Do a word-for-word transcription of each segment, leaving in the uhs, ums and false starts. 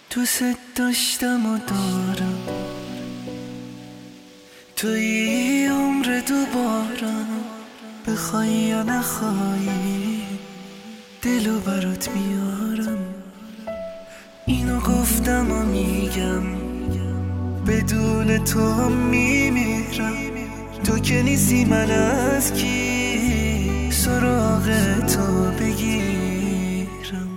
دوست داشتم و دارم، توی عمر دوبارم، بخوای یا نخوای دلو برات میارم. اینو گفتم و میگم بدون تو میمیرم. تو که نیستی من از کی سراغ تو بگیرم.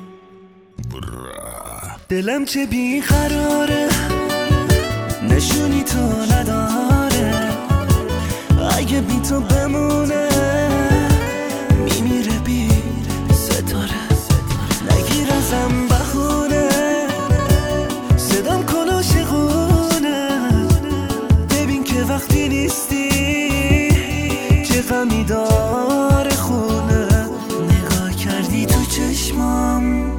دلم چه بیقراره، نشونی تو نداره. اگه بی تو بمونه میمیره بی ستاره. نگیر ازم بخونه، صدام کن عاشقونه. ببین که وقتی نیستی چه غمی داره خونه. نگاه کردی تو چشمام،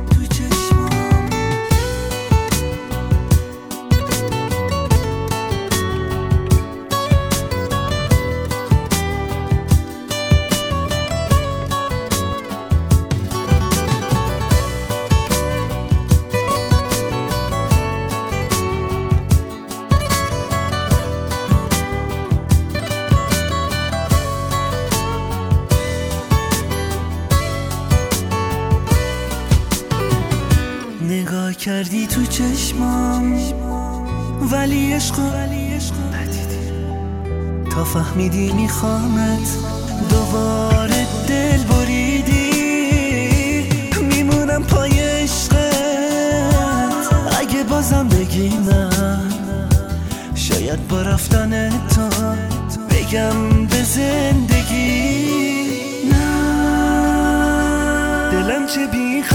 نگاه کردی تو چشمام ولی عشقو ندیدی. تا فهمیدی میخوامت دوباره دل بریدی. میمونم پای عشقت اگه بازم بگی نه. شاید با رفتن تو بگم به زندگی نه. دلم چه بیخ